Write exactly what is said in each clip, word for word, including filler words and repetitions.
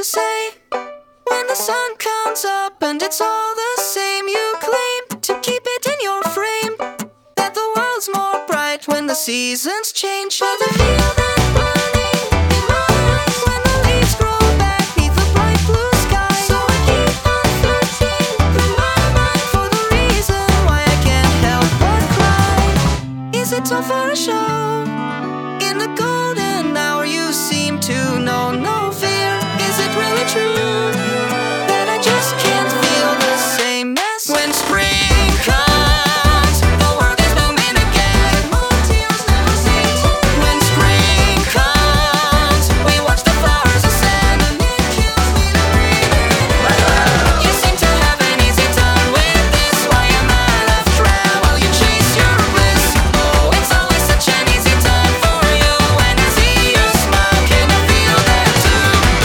you say? When the sun comes up and it's all the same, you claim to keep it in your frame, that the world's more bright when the seasons change. But I feel that burning in my eyes when the leaves grow back beneath the bright blue sky. So I keep on searching through my mind for the reason why I can't help but cry. Is it all for a show? In the golden hour you seem to know no fear. Is it really true that I just can't feel the same as when spring comes? The world is blooming again. More tears never seen. When spring comes, we watch the flowers ascend, and it kills me to breathe. You seem to have an easy time with this. Why am I left trapped while you chase your bliss? Oh, it's always such an easy time for you. When I see your smile, can I feel that too?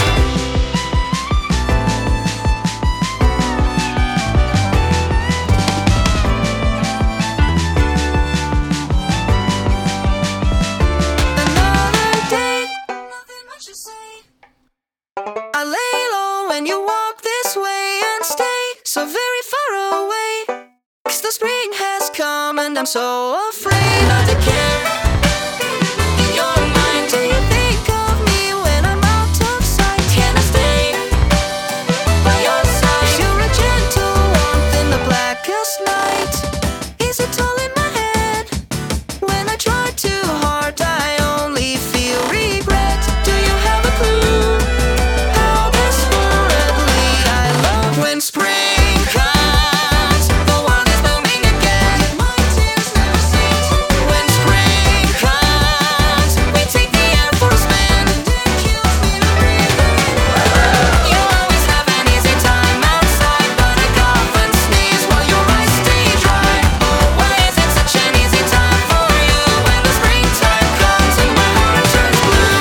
Another day, nothing much to say. I lay low when you walk this way and stay so very far away. 'Cause the spring has come and I'm so afraid not to care. In your mind, do you think of me when I'm out of sight? Can I stay by your side? You're a gentle warmth in the blackest night. Is it all in my head? When I try too hard, I only feel regret. Do you have a clue how desperately I love when spring comes? The world is blooming again. My tears never cease. When spring comes, we take the air for a spin, and it kills me to breathe. You always have an easy time outside, but I cough and sneeze while your eyes stay dry. Oh, why is it such an easy time for you when the springtime comes and my heart turns blue?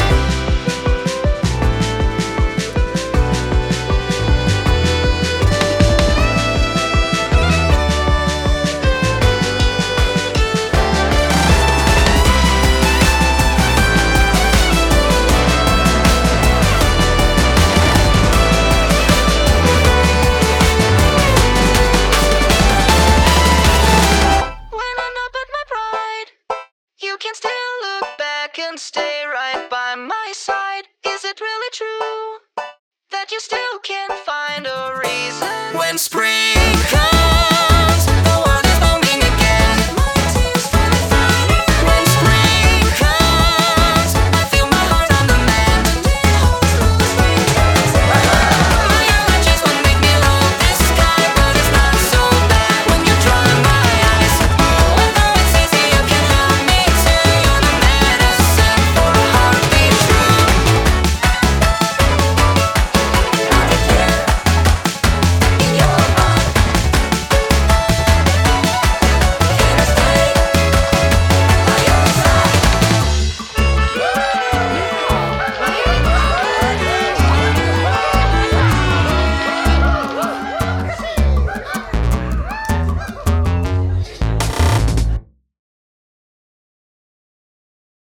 When I'm up at my pride, you can still look back and stay right by my side. Is it really true that you still can't find a reason when spring comes?